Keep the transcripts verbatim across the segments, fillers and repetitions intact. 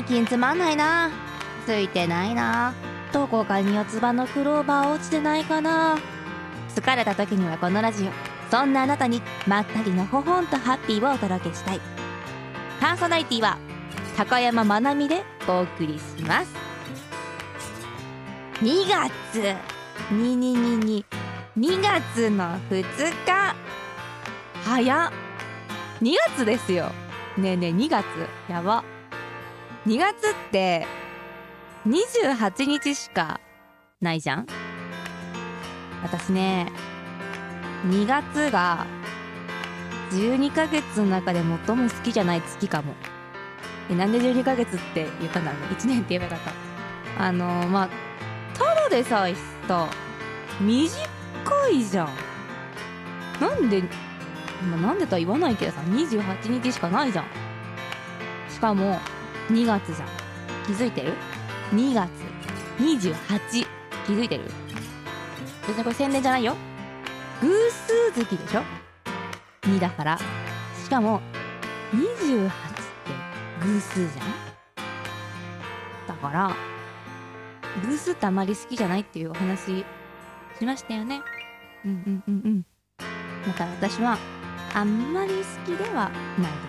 近つまんないな、ついてないな、どこかに四つ葉のクローバー落ちてないかな。疲れた時にはこのラジオ、そんなあなたにまったりのほほんとハッピーをお届けしたい。パーソナリティは高山まなみでお送りします。にがつにににににがつのふつか、早っ、にがつですよ。ねえねえ、にがつやば。にがつってにじゅうはちにちしかないじゃん。私ね、にがつがじゅうにかげつの中で最も好きじゃない月かも。え、なんでじゅうにかげつって言ったんだろうね。いちねんって言えばよかった。あのー、まあただでさえさ短いじゃん。なんで、まあ、なんでとは言わないけどさ、にじゅうはちにちしかないじゃん。しかもにがつじゃん。気づいてる？ に 月にじゅうはち、気づいてる？別にこれ宣伝じゃないよ。偶数月でしょ、にだから。しかもにじゅうはちって偶数じゃん。だから偶数ってあまり好きじゃないっていうお話しましたよね。うんうんうんうん。だから私はあんまり好きではないです。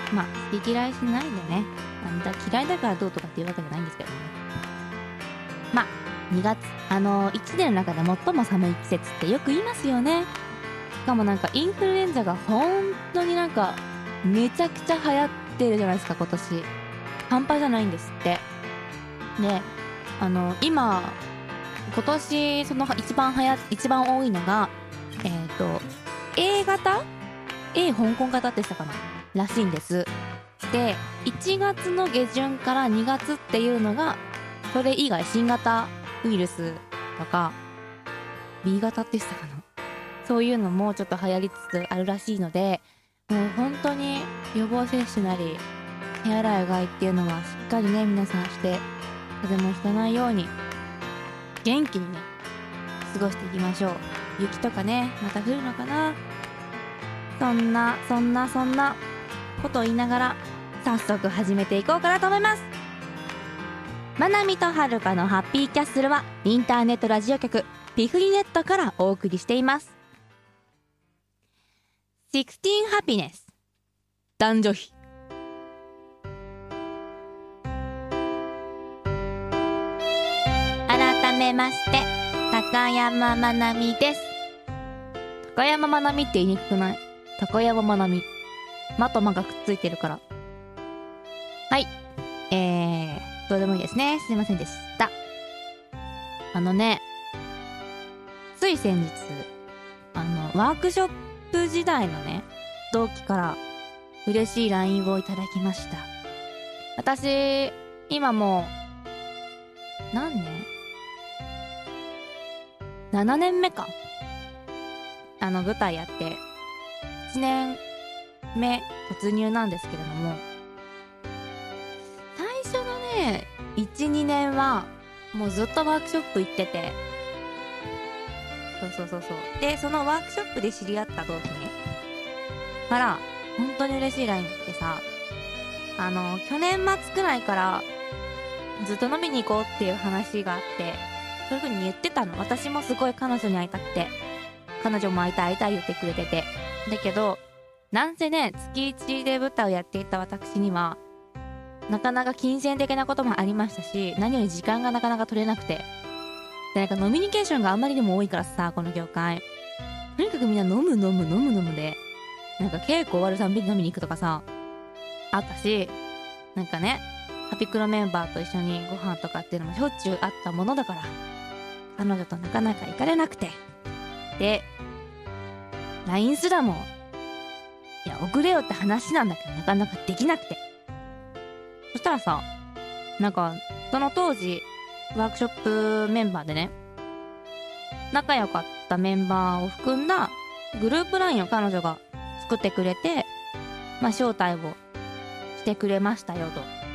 まあ好き嫌いしないでね。あんた嫌いだからどうとかっていうわけじゃないんですけどね。まあにがつ、あのー、いちねんの中で最も寒い季節ってよく言いますよね。しかもなんかインフルエンザが本当になんかめちゃくちゃ流行ってるじゃないですか、今年。半端じゃないんですって。で、あのー、今今年その一番はや一番多いのがえっ、ー、と A 型 A 香港型って言ってたかならしいんです。でいちがつの下旬からにがつっていうのが、それ以外新型ウイルスとか B 型って言ってたかな、そういうのもちょっと流行りつつあるらしいので、もう本当に予防接種なり手洗いうがいっていうのはしっかりね皆さんして風邪もひかないように元気にね過ごしていきましょう。雪とかねまた降るのかな。そんなそんなそんなことを言いながら早速始めていこうかなと思います。まなみとはるかのハッピーキャッスルはインターネットラジオ局ピフリネットからお送りしています。じゅうろくハピネス男女比。改めまして高山まなみです。高山まなみって言いにくくない？高山まなみ、まとまがくっついてるから。はい、えーどうでもいいですね。すいませんでした。あのね、つい先日あのワークショップ時代のね同期から嬉しい ライン をいただきました。私今もう何年ななねんめか、あの舞台やっていちねんめ突入なんですけれども、最初のね いちにねんはもうずっとワークショップ行ってて、そうそうそうそうで、そのワークショップで知り合った同期ねから本当に嬉しい ライン ってさ、あの去年末くらいからずっと飲みに行こうっていう話があって、そういう風に言ってたの。私もすごい彼女に会いたくて、彼女も会いたい会いたい言ってくれてて、だけどなんせね月いちで舞台をやっていた私にはなかなか金銭的なこともありましたし、何より時間がなかなか取れなくて、でなんかノミニケーションがあんまりにも多いからさ、この業界とにかくみんな飲む飲む飲む飲むで、なんか稽古終わるたんびに飲みに行くとかさあったし、なんかねハピクロメンバーと一緒にご飯とかっていうのもしょっちゅうあったものだから、彼女となかなか行かれなくて、で ライン すらもいや送れよって話なんだけどなかなかできなくて、そしたらさ、なんかその当時ワークショップメンバーでね仲良かったメンバーを含んだグループ ライン を彼女が作ってくれて、まあ招待をしてくれましたよ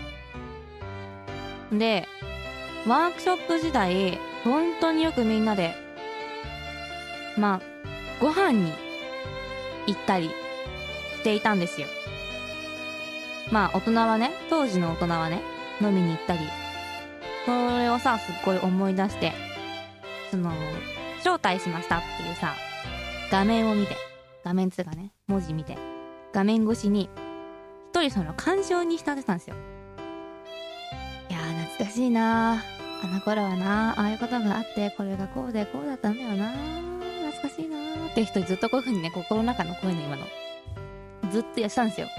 と。でワークショップ時代本当によくみんなでまあご飯に行ったりしていたんですよ。 まあ大人はね、当時の大人はね、飲みに行ったり、それをさ、すっごい思い出して、その、招待しましたっていうさ、画面を見て、画面つうかね、文字見て、画面越しに、一人その感傷に浸ってたんですよ。いやー、懐かしいなー。あの頃はなー、ああいうことがあって、これがこうでこうだったんだよなー。懐かしいなーって人ずっとこういう風にね、心の中の声の今の、ずっとやってたんですよ。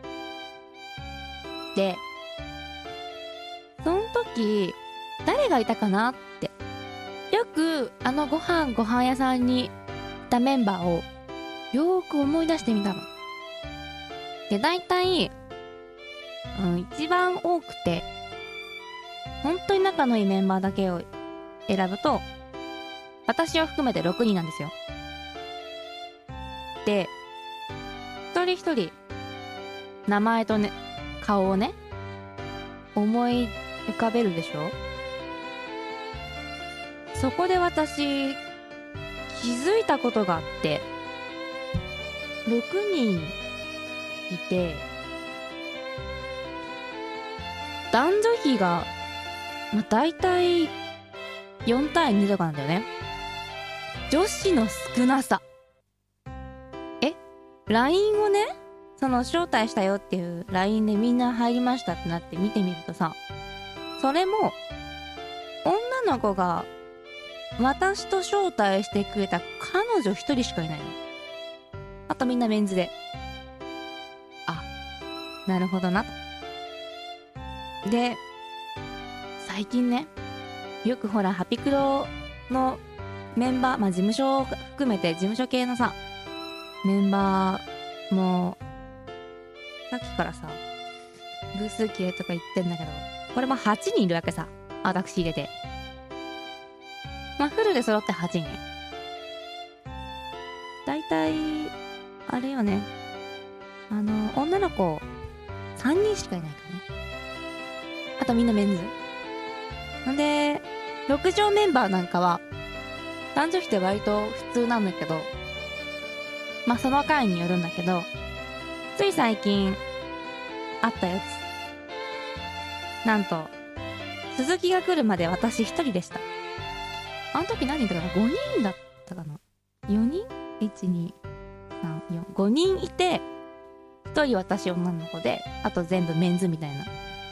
で、その時、誰がいたかなって。よく、あのご飯、ご飯屋さんにいたメンバーを、よーく思い出してみたの。で、大体、うん、一番多くて、本当に仲のいいメンバーだけを選ぶと、私を含めてろくにんなんですよ。で、一人一人、名前とね、顔をね、思い浮かべるでしょ？そこで私、気づいたことがあって、ろくにんいて、男女比が、まあ、大体よんたいにとかなんだよね。女子の少なさ。え ライン をね、その招待したよっていう ライン でみんな入りましたってなって見てみるとさ、それも女の子が私と招待してくれた彼女一人しかいないの。あとみんなメンズで。あ、なるほどな。で、最近ね、よくほら、ハピクロのメンバー、まあ事務所を含めて事務所系のさ、メンバーも、さっきからさ、偶数形とか言ってんだけど、これもはちにんいるわけさ。私入れて。まあフルで揃ってはちにん。だいたい、あれよね。あの、女の子さんにんしかいないからね。あとみんなメンズ。なんで、ろく条メンバーなんかは、男女比って割と普通なんだけど、まあその回によるんだけど、つい最近、あったやつ。なんと、鈴木が来るまで私一人でした。あの時何人いたかな ?ご 人だったかな ?よ 人 ?いち、に、さん、よん、ごにんいて、ひとり私女の子で、あと全部メンズみたいな。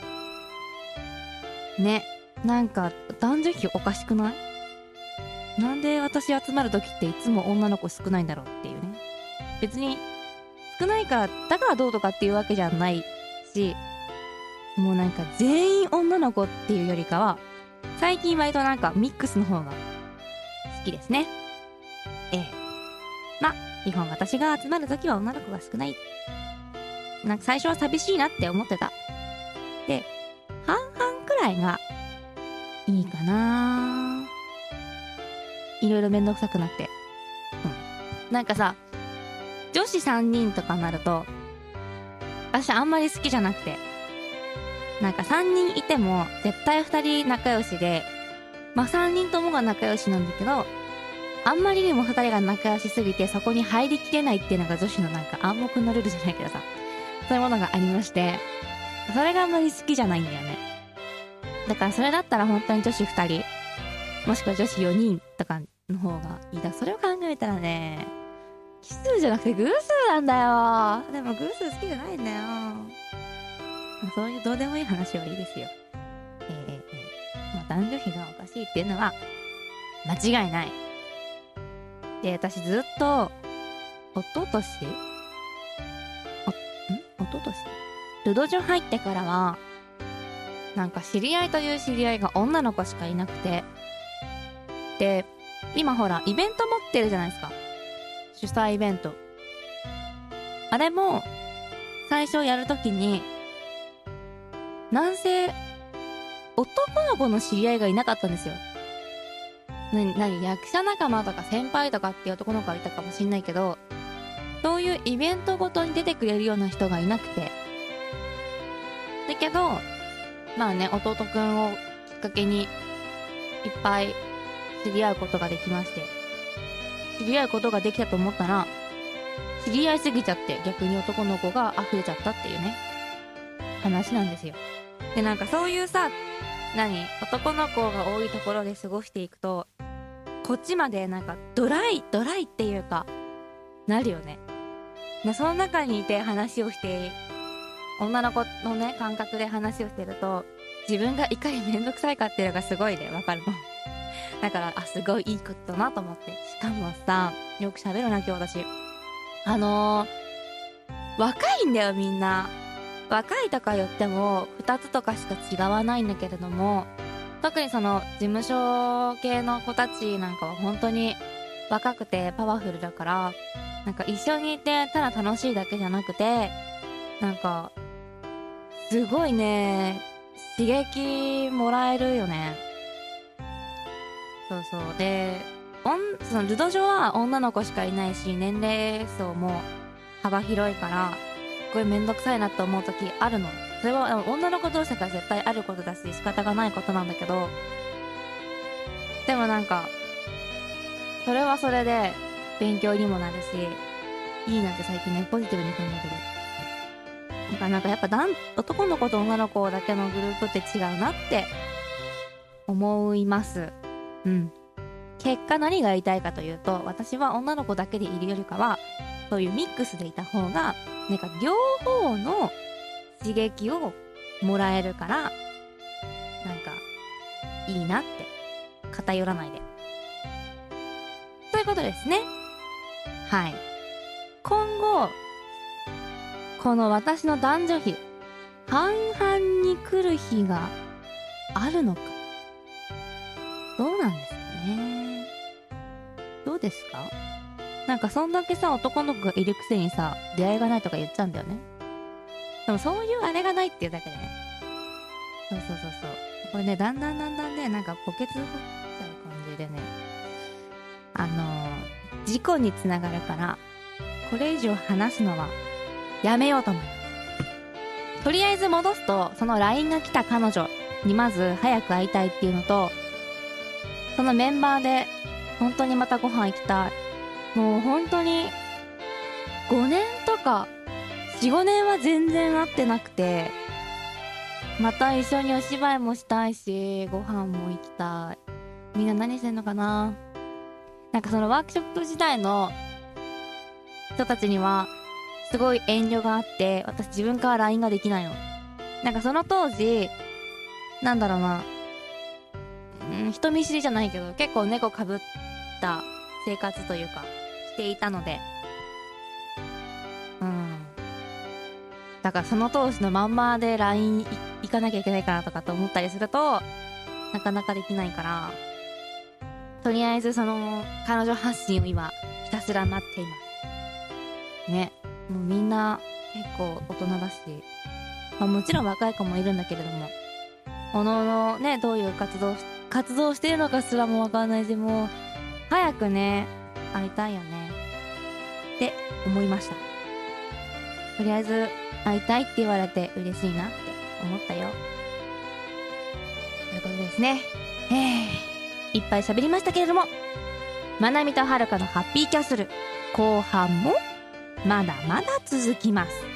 ね。なんか、男女比おかしくない？なんで私集まる時っていつも女の子少ないんだろうっていうね。別に、少ないから、だからどうとかっていうわけじゃないし、もうなんか全員女の子っていうよりかは、最近割となんかミックスの方が好きですね。ええ。ま、基本私が集まる時は女の子が少ない。なんか最初は寂しいなって思ってた。で、半々くらいがいいかな。いろいろめんどくさくなって。うん。なんかさ、女子さんにんとかなると、私あんまり好きじゃなくて。なんかさんにんいても絶対ふたり仲良しで、まあさんにんともが仲良しなんだけど、あんまりにもふたりが仲良しすぎてそこに入りきれないっていうのが女子のなんか暗黙のルールじゃないけどさ、そういうものがありまして、それがあんまり好きじゃないんだよね。だからそれだったら本当に女子ふたり、もしくは女子よにんとかの方がいい。だそれを考えたらね、奇数じゃなくて偶数なんだよ。でも偶数好きじゃないんだよ。そういうどうでもいい話はいいですよ。えー、えー、まあ、男女比がおかしいっていうのは間違いない。で、私ずっと、おととしお、んおととしルドジョ入ってからは、なんか知り合いという知り合いが女の子しかいなくて、で、今ほら、イベント持ってるじゃないですか。主催イベント。あれも、最初やるときに、なんせ、男の子の知り合いがいなかったんですよ。なに、なに、役者仲間とか先輩とかっていう男の子がいたかもしんないけど、そういうイベントごとに出てくれるような人がいなくて。だけど、まあね、弟くんをきっかけに、いっぱい知り合うことができまして。知り合うことができたと思ったら、知り合いすぎちゃって逆に男の子が溢れちゃったっていうね。 話なんですよ。でなんかそういうさ、何男の子が多いところで過ごしていくと、こっちまでなんかドライドライっていうかなるよね。でその中にいて話をして、女の子のね感覚で話をしてると、自分がいかにめんどくさいかっていうのがすごいねわかるの。だからあすごいいいことだなと思って。しかもさ、よく喋るな今日私。あのー、若いんだよみんな。若いとか言ってもふたつとかしか違わないんだけれども、特にその事務所系の子たちなんかは本当に若くてパワフルだから、なんか一緒にいてただ楽しいだけじゃなくて、なんかすごいね刺激もらえるよね。そうそうで、おんそのルド上は女の子しかいないし、年齢層も幅広いからすごいめんどくさいなと思う時あるの。それは女の子同士だから絶対あることだし仕方がないことなんだけど、でもなんかそれはそれで勉強にもなるしいいなって最近ねポジティブに考えてる。だからなんかやっぱ男男の子と女の子だけのグループって違うなって思います。うん。結果何が言いたいかというと、私は女の子だけでいるよりかはそういうミックスでいた方がなんか両方の刺激をもらえるから、なんかいいなって、偏らないでということですね。はい。今後この私の男女比半々に来る日があるのか、どうなんですかね。どうですか。なんかそんだけさ男の子がいるくせにさ出会いがないとか言っちゃうんだよね。でもそういうあれがないっていうだけでね。そうそうそうそう。これねだんだんだんだんねなんかポケツ掘っちゃう感じでね、あのー、事故につながるから、これ以上話すのはやめようと思います。とりあえず戻すと、その ライン が来た彼女にまず早く会いたいっていうのと、そのメンバーで本当にまたご飯行きたい。もう本当にごねんとか よん,ご 年は全然会ってなくて、また一緒にお芝居もしたいしご飯も行きたい。みんな何してんのかな。なんかそのワークショップ時代の人たちにはすごい遠慮があって、私自分から ライン ができないの。なんかその当時なんだろうな、うん、人見知りじゃないけど結構猫かぶった生活というかしていたので、うんだからその当時のまんまで ライン 行かなきゃいけないかなとかと思ったりするとなかなかできないから、とりあえずその彼女発信を今ひたすら待っていますね。もうみんな結構大人だし、まあ、もちろん若い子もいるんだけれども、おのおのねどういう活動活動してるのかすらもわかんないし、もう早くね会いたいよねって思いました。とりあえず会いたいって言われて嬉しいなって思ったよということですね。えー、いっぱい喋りましたけれども、まなみとはるかのハッピーキャッスル後半もまだまだ続きます。